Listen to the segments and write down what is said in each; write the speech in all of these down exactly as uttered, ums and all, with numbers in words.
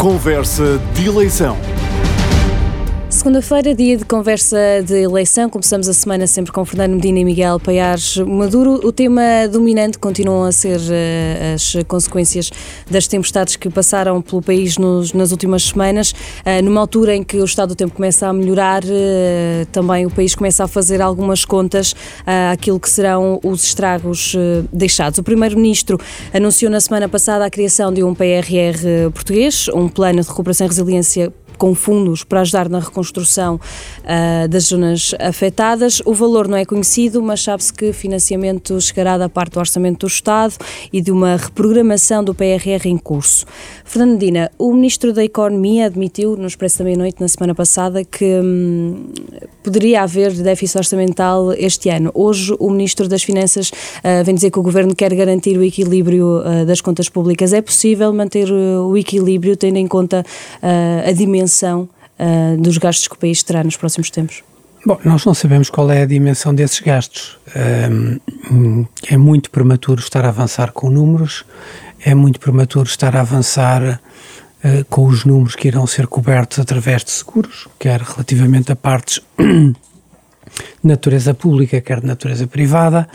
Conversa de eleição. Segunda-feira, dia de conversa de eleição. Começamos a semana sempre com Fernando Medina e Miguel Paiares Maduro. O tema dominante continuam a ser uh, as consequências das tempestades que passaram pelo país nos, nas últimas semanas. Uh, numa altura em que o estado do tempo começa a melhorar, uh, também o país começa a fazer algumas contas uh, àquilo que serão os estragos uh, deixados. O Primeiro-Ministro anunciou na semana passada a criação de um P R R português, um plano de recuperação e resiliência com fundos para ajudar na reconstrução uh, das zonas afetadas. O valor não é conhecido, mas sabe-se que financiamento chegará da parte do Orçamento do Estado e de uma reprogramação do P R R em curso. Fernando Medina, o Ministro da Economia admitiu no Expresso da Meia-Noite, na semana passada, que hum, poderia haver déficit orçamental este ano. Hoje, o Ministro das Finanças uh, vem dizer que o Governo quer garantir o equilíbrio uh, das contas públicas. É possível manter uh, o equilíbrio, tendo em conta uh, a dimensão Uh, dos gastos que o país terá nos próximos tempos? Bom, nós não sabemos qual é a dimensão desses gastos. Um, é muito prematuro estar a avançar com números, é muito prematuro estar a avançar uh, com os números que irão ser cobertos através de seguros, quer relativamente a partes de natureza pública, quer de natureza privada.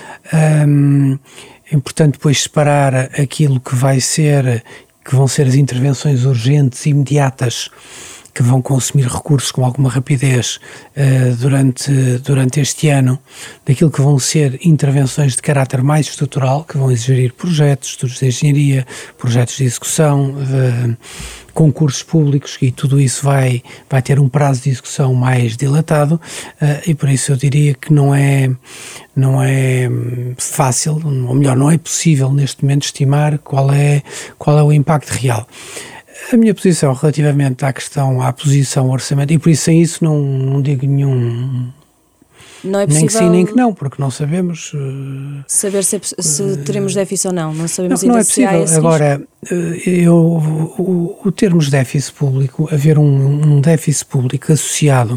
Um, é importante depois separar aquilo que vai ser que vão ser as intervenções urgentes e imediatas que vão consumir recursos com alguma rapidez uh, durante, durante este ano, daquilo que vão ser intervenções de caráter mais estrutural, que vão exigir projetos, estudos de engenharia, projetos de execução, uh, concursos públicos, e tudo isso vai, vai ter um prazo de execução mais dilatado, uh, e por isso eu diria que não é, não é fácil, ou melhor, não é possível neste momento estimar qual é, qual é o impacto real. A minha posição relativamente à questão, à posição orçamental, e por isso sem isso não, não digo nenhum... Não é possível nem que sim, nem que não, porque não sabemos... Uh, saber se, se teremos déficit ou não. Não sabemos não, ainda não é se há esse Agora, eu, o, o termos déficit público, haver um, um déficit público associado,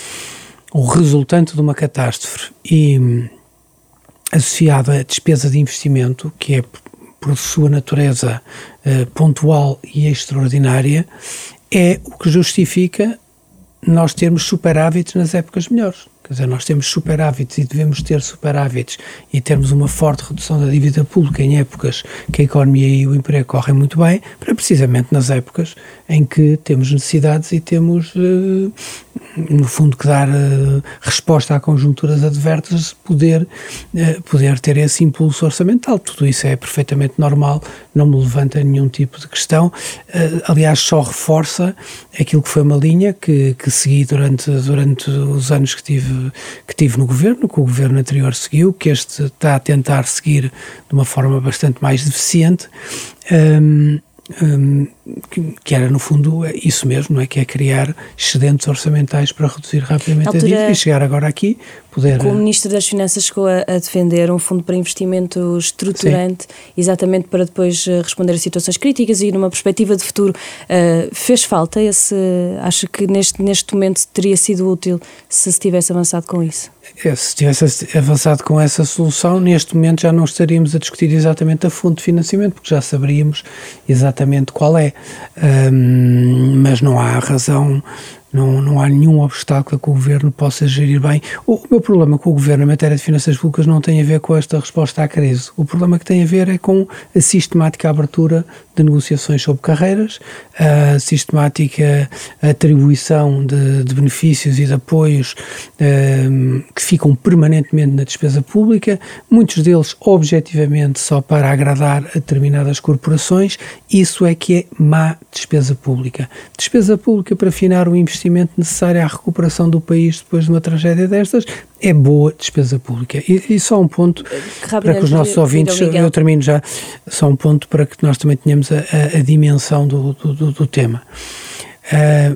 o resultante de uma catástrofe e associado à despesa de investimento, que é por sua natureza uh, pontual e extraordinária, é o que justifica nós termos superávites nas épocas melhores. Quer dizer, nós temos superávites e devemos ter superávites e termos uma forte redução da dívida pública em épocas que a economia e o emprego correm muito bem, para precisamente nas épocas em que temos necessidades e temos, uh, no fundo, que dar uh, resposta a conjunturas adversas, poder, uh, poder ter esse impulso orçamental. Tudo isso é perfeitamente normal, não me levanta nenhum tipo de questão. Uh, aliás, só reforça aquilo que foi uma linha que, que segui durante, durante os anos que tive que tive no governo, que o governo anterior seguiu, que este está a tentar seguir de uma forma bastante mais deficiente, um, um, que, que era no fundo isso mesmo, não é? Que é criar excedentes orçamentais para reduzir rapidamente a dívida e chegar agora aqui, poder... O Ministro das Finanças chegou a, a defender um fundo para investimento estruturante, sim, exatamente para depois responder a situações críticas e numa perspectiva de futuro. Uh, fez falta esse... Acho que neste, neste momento teria sido útil se se tivesse avançado com isso? É, se tivesse avançado com essa solução, neste momento já não estaríamos a discutir exatamente a fonte de financiamento, porque já saberíamos exatamente qual é. Um, mas não há razão, não, não há nenhum obstáculo a que o Governo possa gerir bem. O, o meu problema com o Governo em matéria de finanças públicas não tem a ver com esta resposta à crise. O problema que tem a ver é com a sistemática abertura de negociações sobre carreiras, a sistemática atribuição de, de benefícios e de apoios um, que ficam permanentemente na despesa pública, muitos deles objetivamente só para agradar a determinadas corporações. Isso é que é má despesa pública. Despesa pública para afinar o investimento necessário à recuperação do país depois de uma tragédia destas é boa despesa pública. E, e só um ponto para que os nossos ouvintes, eu termino já, só um ponto para que nós também tenhamos a, a, a dimensão do, do, do tema. Uh,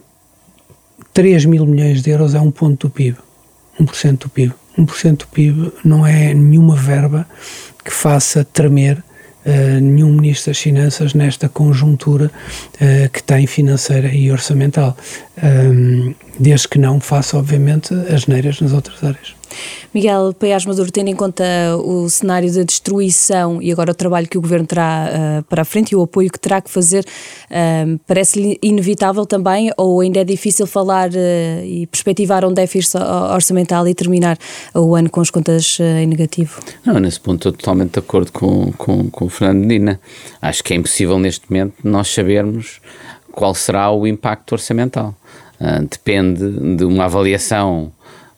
três mil milhões de euros é um ponto do P I B, um por cento do P I B. um por cento do P I B não é nenhuma verba que faça tremer Uh, nenhum Ministro das Finanças nesta conjuntura uh, que tem financeira e orçamental, um, desde que não faça, obviamente, asneiras nas outras áreas. Miguel Paiás Maduro, tendo em conta o cenário de destruição e agora o trabalho que o Governo terá uh, para a frente e o apoio que terá que fazer, uh, parece-lhe inevitável também, ou ainda é difícil falar uh, e perspectivar um déficit orçamental e terminar o ano com as contas uh, em negativo? Não, nesse ponto estou totalmente de acordo com, com, com o Fernando Medina. Acho que é impossível neste momento nós sabermos qual será o impacto orçamental. Uh, depende de uma avaliação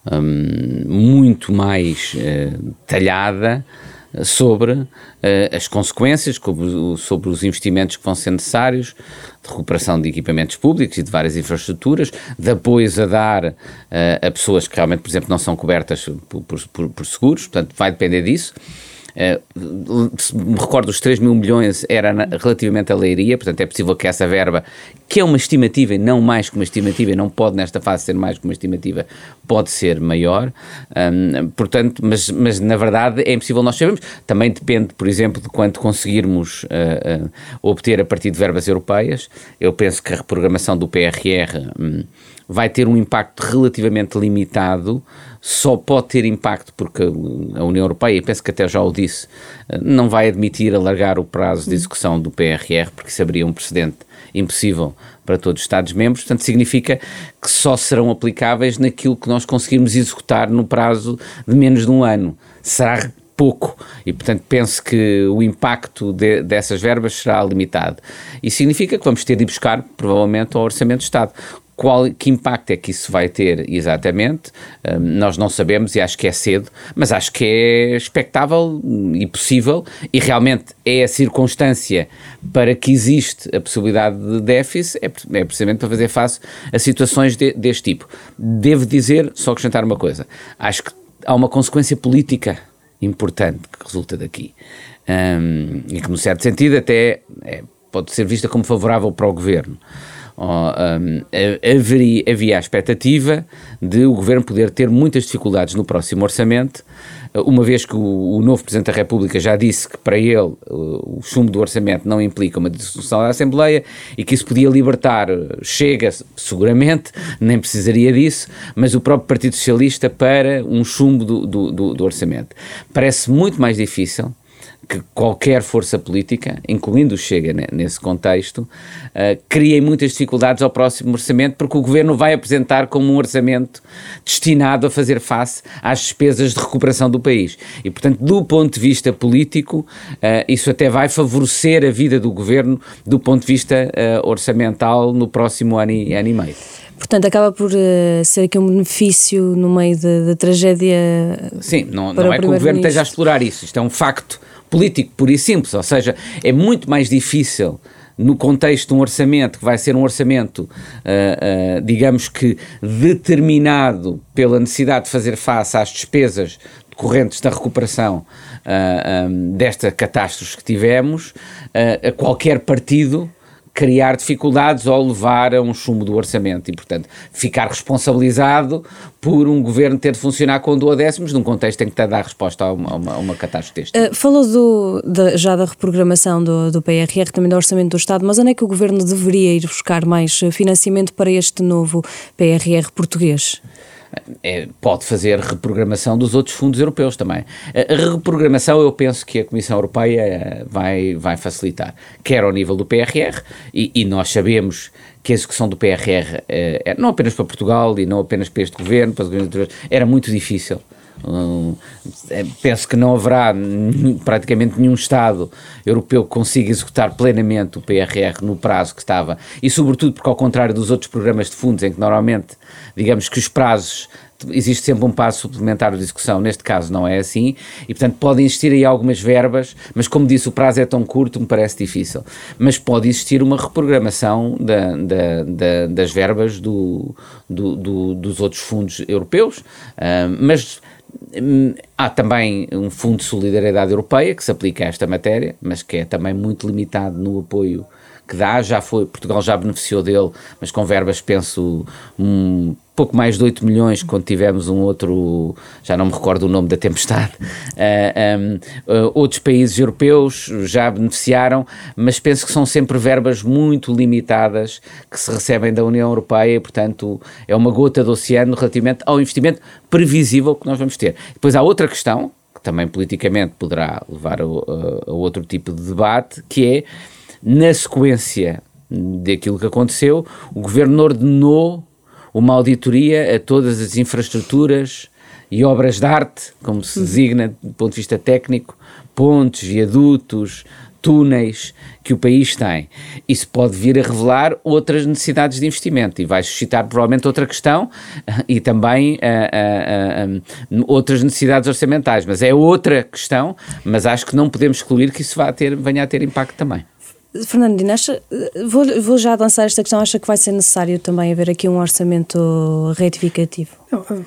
um, muito mais uh, detalhada sobre uh, as consequências, sobre os investimentos que vão ser necessários, de recuperação de equipamentos públicos e de várias infraestruturas, de apoios a dar uh, a pessoas que realmente, por exemplo, não são cobertas por, por, por seguros, portanto vai depender disso. Uh, se me recordo, os três mil milhões era na, relativamente à leiria, portanto é possível que essa verba, que é uma estimativa e não mais que uma estimativa, e não pode nesta fase ser mais que uma estimativa, pode ser maior, um, portanto, mas, mas na verdade é impossível nós sabermos. Também depende, por exemplo, de quanto conseguirmos uh, uh, obter a partir de verbas europeias. Eu penso que a reprogramação do P R R um, vai ter um impacto relativamente limitado. Só pode ter impacto porque a União Europeia, e penso que até já o disse, não vai admitir alargar o prazo de execução do P R R, porque isso abriria um precedente impossível para todos os Estados-membros. Portanto, significa que só serão aplicáveis naquilo que nós conseguirmos executar no prazo de menos de um ano. Será pouco e, portanto, penso que o impacto de, dessas verbas será limitado. Isso significa que vamos ter de ir buscar, provavelmente, ao Orçamento de Estado. Qual, que impacto é que isso vai ter exatamente? Um, nós não sabemos e acho que é cedo, mas acho que é expectável e possível, e realmente é a circunstância para que existe a possibilidade de déficit, é, é precisamente para fazer face a situações de, deste tipo. Devo dizer, só acrescentar uma coisa, acho que há uma consequência política importante que resulta daqui, um, e que, num certo sentido, até é, pode ser vista como favorável para o Governo. Oh, um, haveria, havia a expectativa de o Governo poder ter muitas dificuldades no próximo orçamento, uma vez que o, o novo Presidente da República já disse que para ele o, o chumbo do orçamento não implica uma dissolução da Assembleia e que isso podia libertar Chega, seguramente, nem precisaria disso, mas o próprio Partido Socialista para um chumbo do, do, do, do orçamento. Parece muito mais difícil que qualquer força política, incluindo o Chega nesse contexto, uh, criem muitas dificuldades ao próximo orçamento, porque o Governo vai apresentar como um orçamento destinado a fazer face às despesas de recuperação do país. E, portanto, do ponto de vista político, uh, isso até vai favorecer a vida do Governo do ponto de vista uh, orçamental no próximo ano e, ano e meio. Portanto, acaba por uh, ser aqui um benefício no meio da tragédia. Sim, não, não é que o Governo esteja a explorar isso, isto é um facto político puro e simples, ou seja, é muito mais difícil no contexto de um orçamento que vai ser um orçamento, uh, uh, digamos que determinado pela necessidade de fazer face às despesas decorrentes da recuperação uh, um, desta catástrofe que tivemos, uh, a qualquer partido criar dificuldades ou levar a um chumbo do orçamento e, portanto, ficar responsabilizado por um governo ter de funcionar com duodécimos num contexto em que está a dar resposta a uma, a uma, a uma catástrofe deste. Uh, falou do, de, já da reprogramação do, do P R R, também do Orçamento do Estado, mas onde é que o Governo deveria ir buscar mais financiamento para este novo P R R português? É, pode fazer reprogramação dos outros fundos europeus também. A reprogramação eu penso que a Comissão Europeia vai, vai facilitar, quer ao nível do P R R, e, e nós sabemos que a execução do P R R, é, não apenas para Portugal e não apenas para este governo, para os governos anteriores, era muito difícil. Um, penso que não haverá praticamente nenhum Estado europeu que consiga executar plenamente o P R R no prazo que estava, e sobretudo porque, ao contrário dos outros programas de fundos em que normalmente, digamos que os prazos, existe sempre um prazo suplementar de execução, neste caso não é assim, e portanto podem existir aí algumas verbas, mas como disse, o prazo é tão curto, me parece difícil, mas pode existir uma reprogramação da, da, da, das verbas do, do, do, dos outros fundos europeus, uh, mas há também um Fundo de Solidariedade Europeia que se aplica a esta matéria, mas que é também muito limitado no apoio que dá. Já foi, Portugal já beneficiou dele, mas com verbas, penso, um, pouco mais de oito milhões quando tivemos um outro, já não me recordo o nome da tempestade, uh, um, uh, outros países europeus já beneficiaram, mas penso que são sempre verbas muito limitadas que se recebem da União Europeia e, portanto, é uma gota do oceano relativamente ao investimento previsível que nós vamos ter. Depois há outra questão, que também politicamente poderá levar a, a, a outro tipo de debate, que é, na sequência daquilo que aconteceu, o Governo ordenou uma auditoria a todas as infraestruturas e obras de arte, como se designa do ponto de vista técnico, pontes, viadutos, túneis que o país tem. Isso pode vir a revelar outras necessidades de investimento e vai suscitar provavelmente outra questão e também uh, uh, uh, outras necessidades orçamentais, mas é outra questão, mas acho que não podemos excluir que isso vá ter, venha a ter impacto também. Fernando Medina, acha, vou, vou já lançar esta questão, acha que vai ser necessário também haver aqui um orçamento retificativo? Não, como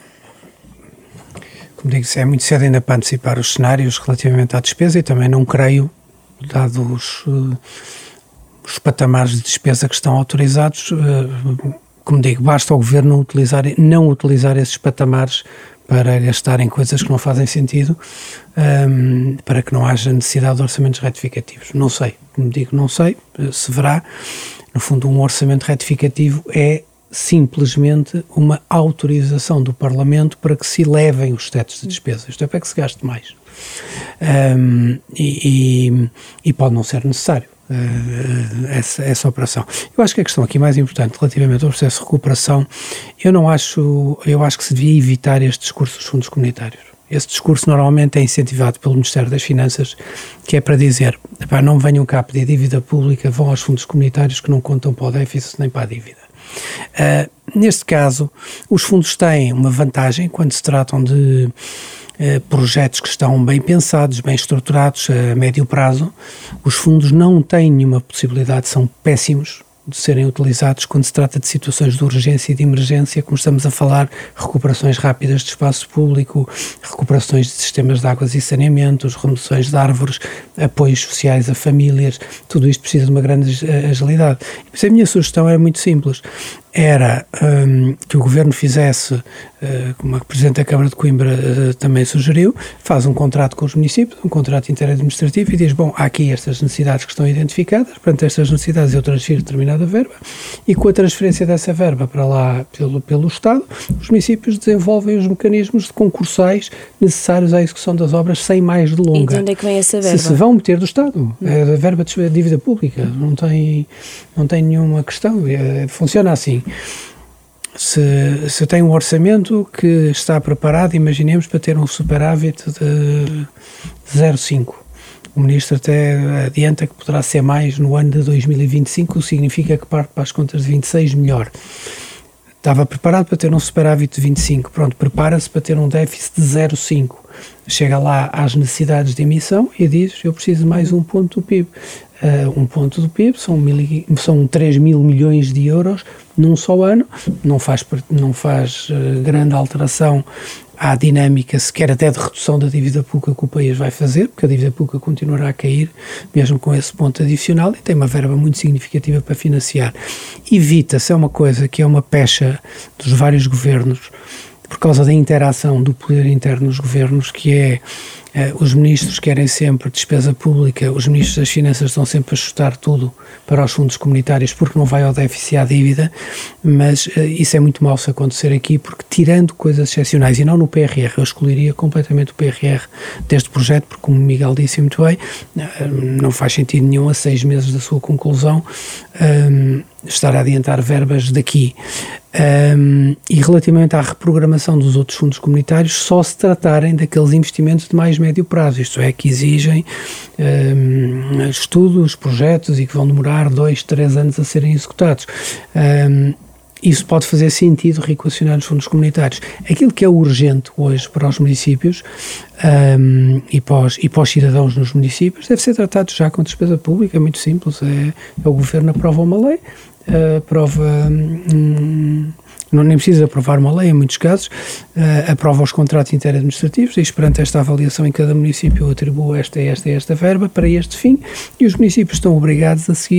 digo, é muito cedo ainda para antecipar os cenários relativamente à despesa e também não creio, dado os, uh, os patamares de despesa que estão autorizados, uh, como digo, basta o Governo não utilizar, não utilizar esses patamares para gastar em coisas que não fazem sentido, um, para que não haja necessidade de orçamentos retificativos. Não sei, como digo, não sei se verá. No fundo, um orçamento retificativo é simplesmente uma autorização do Parlamento para que se elevem os tetos de despesa, isto é, para que se gaste mais. Um, e, e, e pode não ser necessário uh, essa, essa operação. Eu acho que a questão aqui mais importante relativamente ao processo de recuperação, eu não acho, eu acho que se devia evitar este discurso dos fundos comunitários. Esse discurso normalmente é incentivado pelo Ministério das Finanças, que é para dizer, epá, não venham cá pedir dívida pública, vão aos fundos comunitários que não contam para o déficit nem para a dívida. Uh, neste caso, os fundos têm uma vantagem quando se tratam de uh, projetos que estão bem pensados, bem estruturados a médio prazo. Os fundos não têm nenhuma possibilidade, são péssimos de serem utilizados quando se trata de situações de urgência e de emergência, como estamos a falar, recuperações rápidas de espaço público, recuperações de sistemas de águas e saneamentos, remoções de árvores, apoios sociais a famílias, tudo isto precisa de uma grande agilidade. E por isso a minha sugestão era muito simples, era um, que o Governo fizesse, uh, como a Presidente da Câmara de Coimbra uh, também sugeriu, faz um contrato com os municípios, um contrato interadministrativo e diz, bom, há aqui estas necessidades que estão identificadas, perante estas necessidades eu transfiro determinada verba e com a transferência dessa verba para lá pelo, pelo Estado, os municípios desenvolvem os mecanismos de concursais necessários à execução das obras sem mais delonga. E de onde é que vem essa verba? Se se vão meter do Estado, é a verba de dívida pública, não tem, não tem nenhuma questão, é, funciona assim. Se, se tem um orçamento que está preparado, imaginemos, para ter um superávit de zero vírgula cinco. O Ministro até adianta que poderá ser mais no ano de dois mil e vinte e cinco, significa que parte para as contas de vinte e seis melhor. Estava preparado para ter um superávit de vinte e cinco, pronto, prepara-se para ter um déficit de zero vírgula cinco. Chega lá às necessidades de emissão e diz, eu preciso de mais um ponto do P I B. Uh, um ponto do P I B são, mil, são três mil milhões de euros num só ano, não faz, não faz uh, grande alteração à dinâmica sequer até de redução da dívida pública que o país vai fazer, porque a dívida pública continuará a cair mesmo com esse ponto adicional e tem uma verba muito significativa para financiar. Evita-se, é uma coisa que é uma pecha dos vários governos por causa da interação do poder interno dos governos, que é Uh, os ministros querem sempre despesa pública, os ministros das Finanças estão sempre a chutar tudo para os fundos comunitários porque não vai ao déficit e à dívida, mas uh, isso é muito mau se acontecer aqui, porque tirando coisas excepcionais, e não no P R R, eu excluiria completamente o P R R deste projeto, porque como o Miguel disse muito bem, uh, não faz sentido nenhum a seis meses da sua conclusão um, estar a adiantar verbas daqui. Um, e relativamente à reprogramação dos outros fundos comunitários, só se tratarem daqueles investimentos de mais médio prazo, isto é, que exigem um, estudos, projetos e que vão demorar dois, três anos a serem executados. Um, isso pode fazer sentido reequacionar os fundos comunitários. Aquilo que é urgente hoje para os municípios um, e, para os, e para os cidadãos nos municípios deve ser tratado já com despesa pública, é muito simples, é, é o Governo aprova uma lei, Uh, aprova, hum, não nem precisa aprovar uma lei em muitos casos, uh, aprova os contratos interadministrativos e perante esta avaliação em cada município atribui esta, esta e esta verba para este fim e os municípios estão obrigados a seguir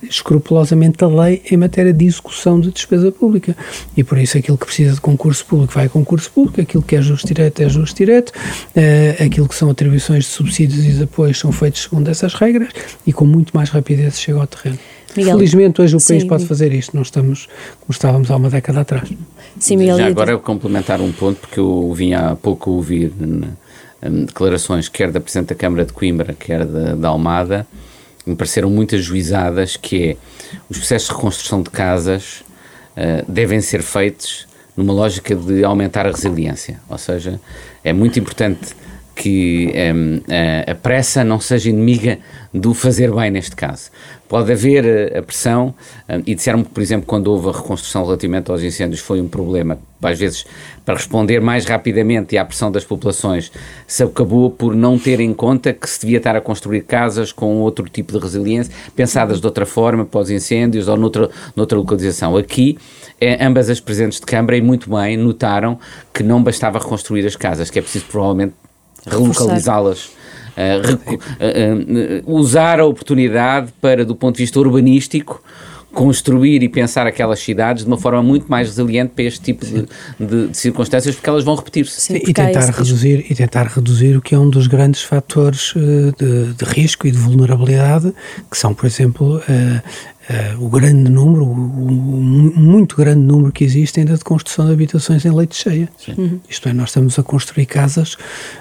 escrupulosamente a lei em matéria de execução de despesa pública. E por isso aquilo que precisa de concurso público vai a concurso público, aquilo que é justo direto é justo direto, uh, aquilo que são atribuições de subsídios e de apoios são feitos segundo essas regras e com muito mais rapidez chega ao terreno. Miguel, felizmente hoje o país sim, pode fazer isto, não estamos como estávamos há uma década atrás. Sim, Miguel, já agora eu complementar um ponto, porque eu vinha há pouco a ouvir um, declarações quer da Presidente da Câmara de Coimbra, quer da, da Almada, me pareceram muito ajuizadas, que é os processos de reconstrução de casas uh, devem ser feitos numa lógica de aumentar a resiliência, ou seja, é muito importante que um, a, a pressa não seja inimiga do fazer bem neste caso. Pode haver a, a pressão, um, e disseram-me que, por exemplo, quando houve a reconstrução relativamente aos incêndios foi um problema, às vezes, para responder mais rapidamente e à pressão das populações, se acabou por não ter em conta que se devia estar a construir casas com outro tipo de resiliência, pensadas de outra forma, para os incêndios ou noutra, noutra localização. Aqui, é, ambas as presidentes de Câmara, e muito bem, notaram que não bastava reconstruir as casas, que é preciso provavelmente relocalizá-las, uh, recu- uh, uh, usar a oportunidade para, do ponto de vista urbanístico, construir e pensar aquelas cidades de uma forma muito mais resiliente para este tipo de, de, de circunstâncias, porque elas vão repetir-se. Sim, e, tentar reduzir, e tentar reduzir o que é um dos grandes fatores uh, de, de risco e de vulnerabilidade, que são, por exemplo, uh, Uh, o grande número, o, o muito grande número que existe ainda de construção de habitações em leito cheia. Uhum. Isto é, nós estamos a construir casas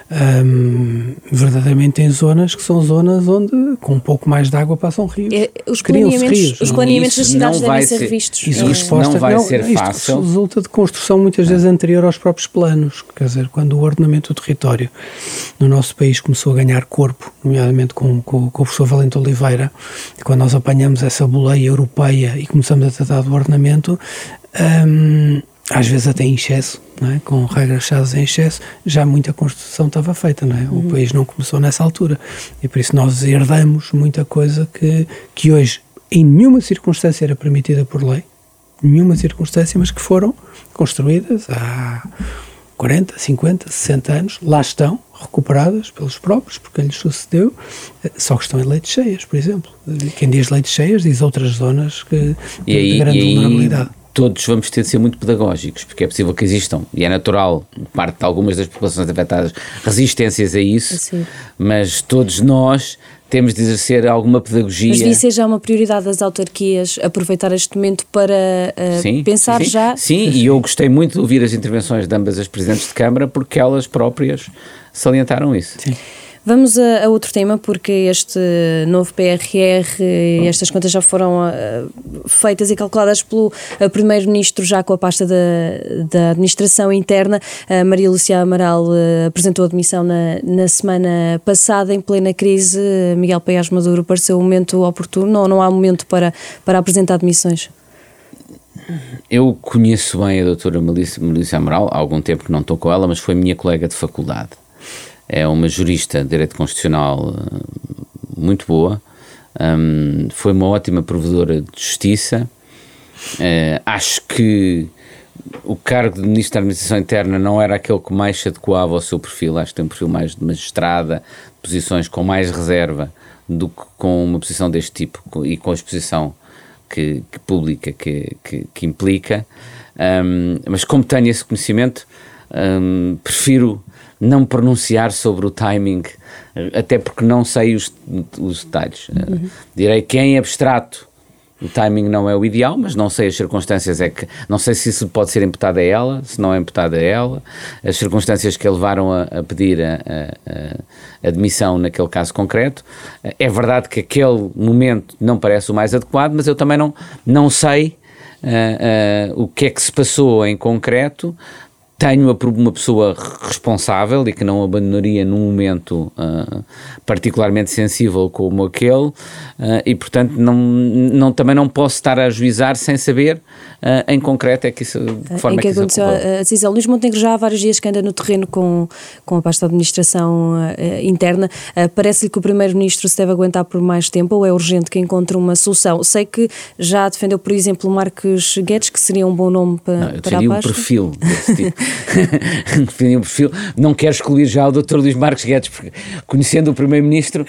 um, verdadeiramente em zonas que são zonas onde com um pouco mais de água passam rios. É, os planeamentos, rios, os planeamentos das cidades devem ser, ser vistos. Isso, é. resposta, não vai não, ser isto fácil. Resulta de construção muitas vezes anterior aos próprios planos. Quer dizer, quando o ordenamento do território no nosso país começou a ganhar corpo, nomeadamente com, com, com o professor Valente Oliveira, quando nós apanhamos essa boleia europeia e começamos a tratar do ordenamento, hum, às vezes até em excesso, não é? Com regras fechadas em excesso, já muita construção estava feita, não é? O uhum. país não começou nessa altura e por isso nós herdamos muita coisa que, que hoje em nenhuma circunstância era permitida por lei, nenhuma circunstância, mas que foram construídas há quarenta, cinquenta, sessenta anos, lá estão, recuperadas pelos próprios, porque lhes sucedeu, só que estão em leitos cheias, por exemplo. Quem diz leitos cheias diz outras zonas que, e aí, de grande e aí, vulnerabilidade. Todos vamos ter de ser muito pedagógicos, porque é possível que existam, e é natural, parte de algumas das populações afetadas, resistências a isso, assim. Mas todos nós temos de exercer alguma pedagogia. Mas devia ser já uma prioridade das autarquias aproveitar este momento para uh, sim, pensar sim, já... Sim, e eu gostei muito de ouvir as intervenções de ambas as presidentes de Câmara, porque elas próprias salientaram isso. Sim. Vamos a, a outro tema, porque este novo P R R, estas contas já foram uh, feitas e calculadas pelo uh, Primeiro-Ministro já com a pasta da, da Administração Interna. Uh, Maria Lúcia Amaral uh, apresentou a demissão na, na semana passada, em plena crise. Uh, Miguel Paes Maduro, pareceu um momento oportuno ou não há momento para, para apresentar demissões? Eu conheço bem a doutora Maria Amaral, há algum tempo que não estou com ela, mas foi minha colega de faculdade. É uma jurista de direito constitucional muito boa, um, foi uma ótima provedora de justiça. Uh, acho que o cargo de Ministro da Administração Interna não era aquele que mais se adequava ao seu perfil, acho que tem um perfil mais de magistrada, posições com mais reserva do que com uma posição deste tipo e com a exposição que, que pública que, que, que implica, um, mas como tenho esse conhecimento, um, prefiro não pronunciar sobre o timing, até porque não sei os, os detalhes. Uhum. Direi que em abstrato o timing não é o ideal, mas não sei as circunstâncias, é que não sei se isso pode ser imputado a ela, se não é imputado a ela, as circunstâncias que a levaram a, a pedir a, a, a demissão naquele caso concreto. É verdade que aquele momento não parece o mais adequado, mas eu também não, não sei uh, uh, o que é que se passou em concreto. Tenho uma pessoa responsável e que não abandonaria num momento uh, particularmente sensível como aquele, uh, e portanto não, não, também não posso estar a ajuizar sem saber uh, em concreto é que isso, de forma em que, que aconteceu isso a decisão. Luís Montenegro já há vários dias que anda no terreno com, com a pasta de administração uh, interna. Uh, parece-lhe que o Primeiro-Ministro se deve aguentar por mais tempo ou é urgente que encontre uma solução? Sei que já defendeu, por exemplo, Marques Guedes, que seria um bom nome para, não, para a pasta. Seria o perfil desse tipo. definem um perfil. Não quero excluir já o doutor Luís Marques Guedes, porque conhecendo o Primeiro-Ministro,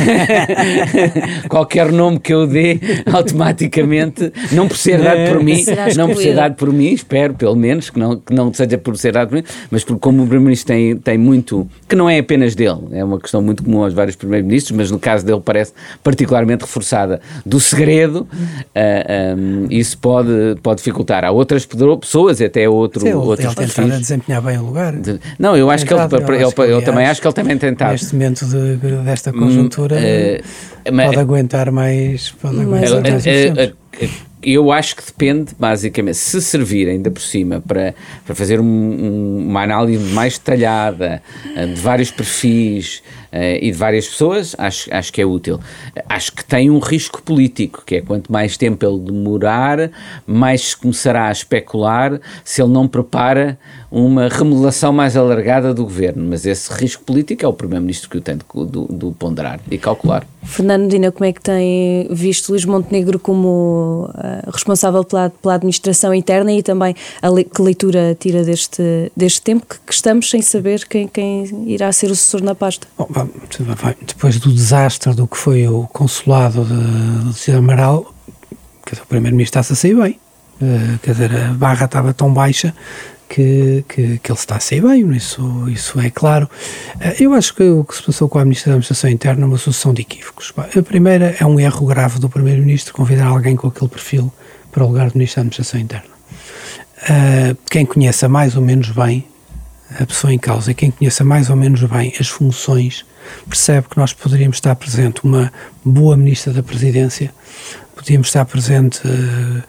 qualquer nome que eu dê, automaticamente, não por ser dado por mim, não por ser dado por mim, espero pelo menos, que não, que não seja por ser dado por mim, mas porque como o Primeiro-Ministro tem, tem muito, que não é apenas dele, é uma questão muito comum aos vários Primeiros-Ministros, mas no caso dele parece particularmente reforçada, do segredo, uh, um, isso pode, pode dificultar. Há outras pessoas, até outro, Sim, outros ele perfis. tentar desempenhar bem o lugar. De, não, eu acho tentado, que ele, eu, eu, acho eu, que, eu também acho que ele também tentava. Neste momento de, desta conjuntura, uh, pode mas, aguentar mais, pode aguentar uh, mais uh, uh, Eu acho que depende, basicamente, se servir ainda por cima para, para fazer um, um, uma análise mais detalhada uh, de vários perfis uh, e de várias pessoas, acho, acho que é útil. Acho que tem um risco político, que é quanto mais tempo ele demorar, mais se começará a especular se ele não prepara uma remodelação mais alargada do governo. Mas esse risco político é o Primeiro-Ministro que o tem de, de, de ponderar e calcular. Fernando Medina, como é que tem visto Luís Montenegro como uh, responsável pela, pela administração interna e também a le, que leitura tira deste, deste tempo que, que estamos sem saber quem, quem irá ser o sucessor na pasta? Bom, depois do desastre do que foi o consulado de, de Cidade Amaral, quer dizer, o Primeiro-Ministro está-se a sair bem. Uh, quer dizer, a barra estava tão baixa Que, que, que ele está a sair bem, isso, isso é claro. Eu acho que o que se passou com a Ministra da Administração Interna é uma sucessão de equívocos. A primeira é um erro grave do Primeiro-Ministro convidar alguém com aquele perfil para o lugar do Ministro da Administração Interna. Quem conheça mais ou menos bem a pessoa em causa e quem conheça mais ou menos bem as funções percebe que nós poderíamos estar presente uma boa Ministra da Presidência, podíamos estar presente uh,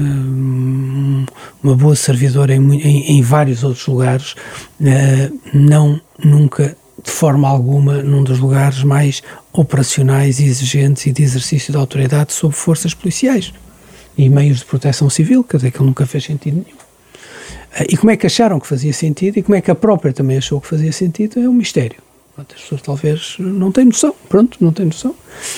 uh, uma boa servidora em, em, em vários outros lugares, uh, não nunca de forma alguma num dos lugares mais operacionais e exigentes e de exercício de autoridade sobre forças policiais e meios de proteção civil, quer dizer que ele nunca fez sentido nenhum. Uh, e como é que acharam que fazia sentido e como é que a própria também achou que fazia sentido é um mistério. As pessoas talvez não têm noção, pronto, não têm noção.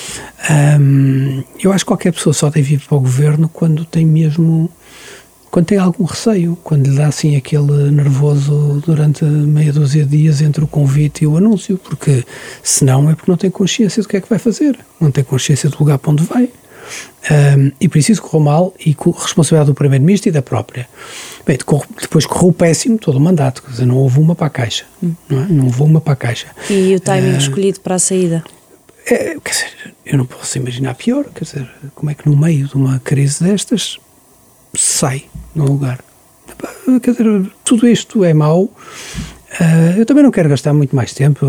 Um, eu acho que qualquer pessoa só deve ir para o governo quando tem mesmo, quando tem algum receio, quando lhe dá assim aquele nervoso durante meia dúzia de dias entre o convite e o anúncio, porque senão é porque não tem consciência do que é que vai fazer, não tem consciência do lugar para onde vai. Um, e por isso isso correu mal e com responsabilidade do Primeiro-Ministro e da própria. Bem, depois correu péssimo todo o mandato, quer dizer, não houve uma para a caixa, hum. não, é? Não houve uma para a caixa. E o timing uh, escolhido para a saída? É, quer dizer, eu não posso imaginar pior, quer dizer, como é que no meio de uma crise destas sai num lugar. Quer dizer, tudo isto é mau. Uh, eu também não quero gastar muito mais tempo, uh,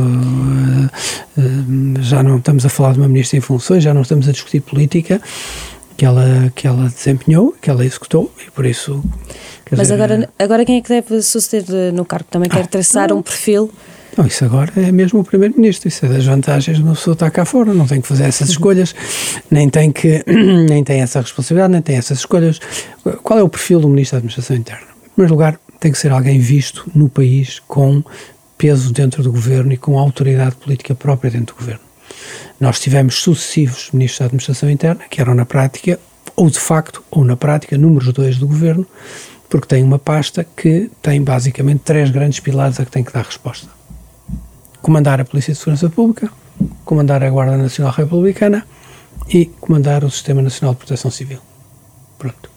uh, já não estamos a falar de uma ministra em funções, já não estamos a discutir política que ela, que ela desempenhou, que ela executou e por isso... Mas dizer, agora, agora quem é que deve suceder no cargo? Também ah, quer traçar não, um perfil? Não, isso agora é mesmo o Primeiro-Ministro, isso é das vantagens de uma pessoa estar cá fora, não tem que fazer essas escolhas, nem tem, que, nem tem essa responsabilidade, nem tem essas escolhas. Qual é o perfil do Ministro da Administração Interna? Em primeiro lugar, tem que ser alguém visto no país com peso dentro do governo e com autoridade política própria dentro do governo. Nós tivemos sucessivos ministros da Administração Interna que eram na prática, ou de facto, ou na prática, números dois do governo, porque têm uma pasta que tem basicamente três grandes pilares a que tem que dar resposta. Comandar a Polícia de Segurança Pública, comandar a Guarda Nacional Republicana e comandar o Sistema Nacional de Proteção Civil. Pronto.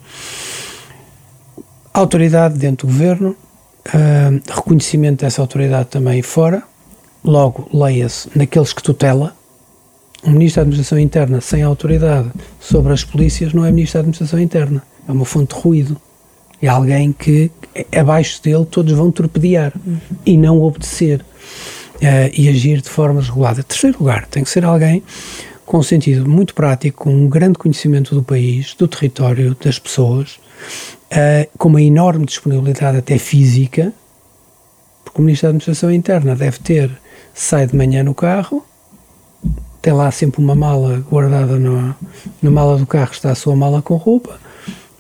Autoridade dentro do governo, uh, reconhecimento dessa autoridade também fora, logo leia-se naqueles que tutela. O Ministro da Administração Interna sem autoridade sobre as polícias não é Ministro da Administração Interna, é uma fonte de ruído. É alguém que, abaixo dele, todos vão torpedear uhum. e não obedecer uh, e agir de forma desregulada. Em terceiro lugar, tem que ser alguém com um sentido muito prático, com um grande conhecimento do país, do território, das pessoas, Uh, com uma enorme disponibilidade até física, porque o Ministro da Administração Interna deve ter, sai de manhã no carro, tem lá sempre uma mala guardada no, na mala do carro, está a sua mala com roupa,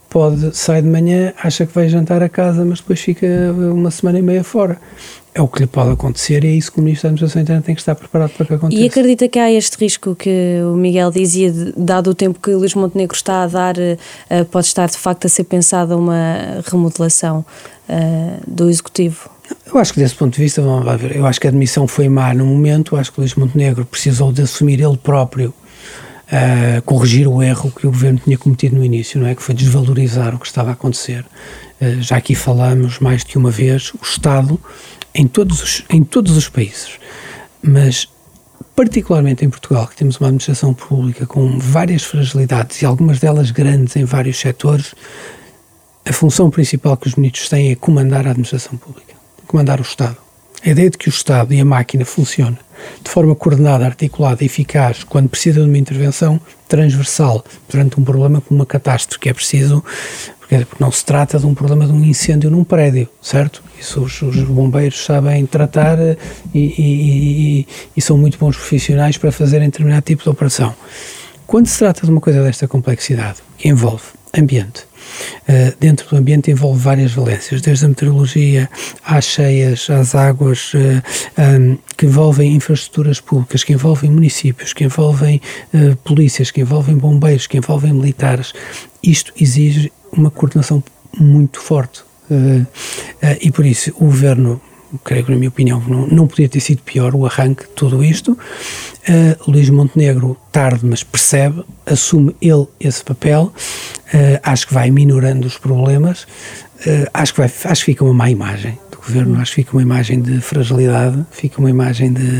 pode, sai de manhã, acha que vai jantar a casa, mas depois fica uma semana e meia fora. É o que lhe pode acontecer e é isso que o Ministro da Administração Interna tem que estar preparado para que aconteça. E acredita que há este risco que o Miguel dizia, de, dado o tempo que Luís Montenegro está a dar, uh, pode estar de facto a ser pensada uma remodelação uh, do Executivo? Eu acho que desse ponto de vista, vamos lá ver, eu acho que a admissão foi má no momento, eu acho que Luís Montenegro precisou de assumir ele próprio, uh, corrigir o erro que o Governo tinha cometido no início, não é? Que foi desvalorizar o que estava a acontecer. Uh, já aqui falamos mais de uma vez, o Estado, em todos os, em todos os países, mas particularmente em Portugal, que temos uma administração pública com várias fragilidades e algumas delas grandes em vários setores, a função principal que os ministros têm é comandar a administração pública, comandar o Estado. A ideia de que o Estado e a máquina funcionem de forma coordenada, articulada e eficaz quando precisa de uma intervenção transversal perante um problema como uma catástrofe, que é preciso, porque não se trata de um problema de um incêndio num prédio, certo? Isso os, os bombeiros sabem tratar e, e, e, e são muito bons profissionais para fazerem determinado tipo de operação. Quando se trata de uma coisa desta complexidade, que envolve ambiente, Uh, dentro do ambiente envolve várias valências, desde a meteorologia às cheias, às águas, uh, um, que envolvem infraestruturas públicas, que envolvem municípios, que envolvem uh, polícias, que envolvem bombeiros, que envolvem militares. Isto exige uma coordenação muito forte uh, uh, e por isso o Governo, creio que na minha opinião não, não podia ter sido pior o arranque de tudo isto. uh, Luís Montenegro, tarde mas percebe, assume ele esse papel. Uh, acho que vai minorando os problemas, uh, acho, que vai, acho que fica uma má imagem do Governo, hum. acho que fica uma imagem de fragilidade, fica uma imagem de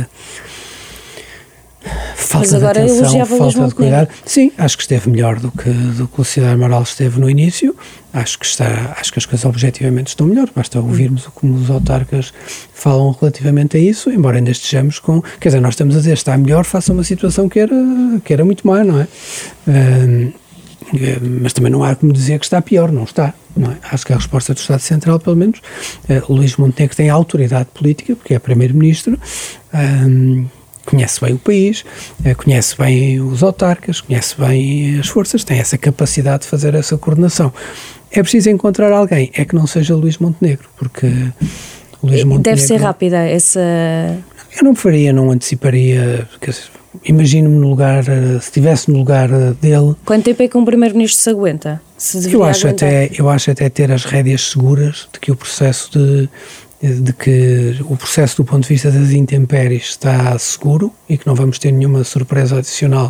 falta de atenção, falta de cuidado. Sim, acho que esteve melhor do que, do que o Cidade Amaral esteve no início, acho que, está, acho que as coisas objetivamente estão melhor, basta ouvirmos como os autarcas falam relativamente a isso, embora ainda estejamos com, quer dizer, nós estamos a dizer está melhor face a uma situação que era, que era muito má, não é? Uh, mas também não há como dizer que está pior, não está, não é? Acho que a resposta do Estado Central, pelo menos, uh, Luís Montenegro tem autoridade política, porque é Primeiro-Ministro, um, conhece bem o país, uh, conhece bem os autarcas, conhece bem as forças, tem essa capacidade de fazer essa coordenação. É preciso encontrar alguém, é que não seja Luís Montenegro, porque Luís Montenegro... Deve ser rápida essa... Eu não faria, não anteciparia, porque imagino-me no lugar, se estivesse no lugar dele... Quanto tempo é que um Primeiro-Ministro se aguenta? Se eu, acho até, eu acho até ter as rédeas seguras de que o processo de, de que o processo do ponto de vista das intempéries está seguro e que não vamos ter nenhuma surpresa adicional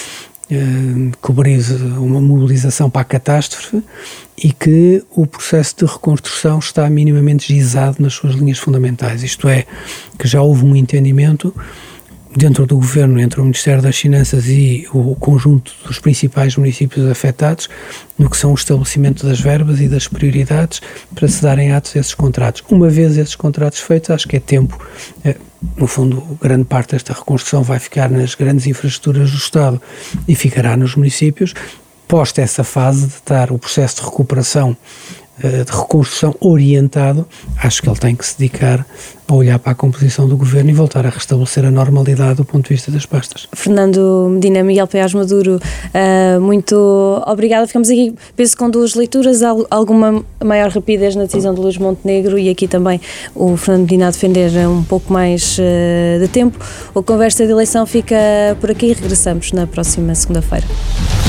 eh, que obrigue uma mobilização para a catástrofe e que o processo de reconstrução está minimamente gizado nas suas linhas fundamentais, isto é, que já houve um entendimento dentro do Governo, entre o Ministério das Finanças e o conjunto dos principais municípios afetados, no que são o estabelecimento das verbas e das prioridades para se darem atos a esses contratos. Uma vez esses contratos feitos, acho que é tempo, eh, no fundo, grande parte desta reconstrução vai ficar nas grandes infraestruturas do Estado e ficará nos municípios, posta essa fase de estar o processo de recuperação, de reconstrução orientado, acho que ele tem que se dedicar a olhar para a composição do Governo e voltar a restabelecer a normalidade do ponto de vista das pastas. Fernando Medina, Miguel Paiás Maduro, uh, muito obrigada. Ficamos aqui, penso, com duas leituras, alguma maior rapidez na decisão de Luís Montenegro e aqui também o Fernando Medina a defender um pouco mais uh, de tempo. A conversa de eleição fica por aqui e regressamos na próxima segunda-feira.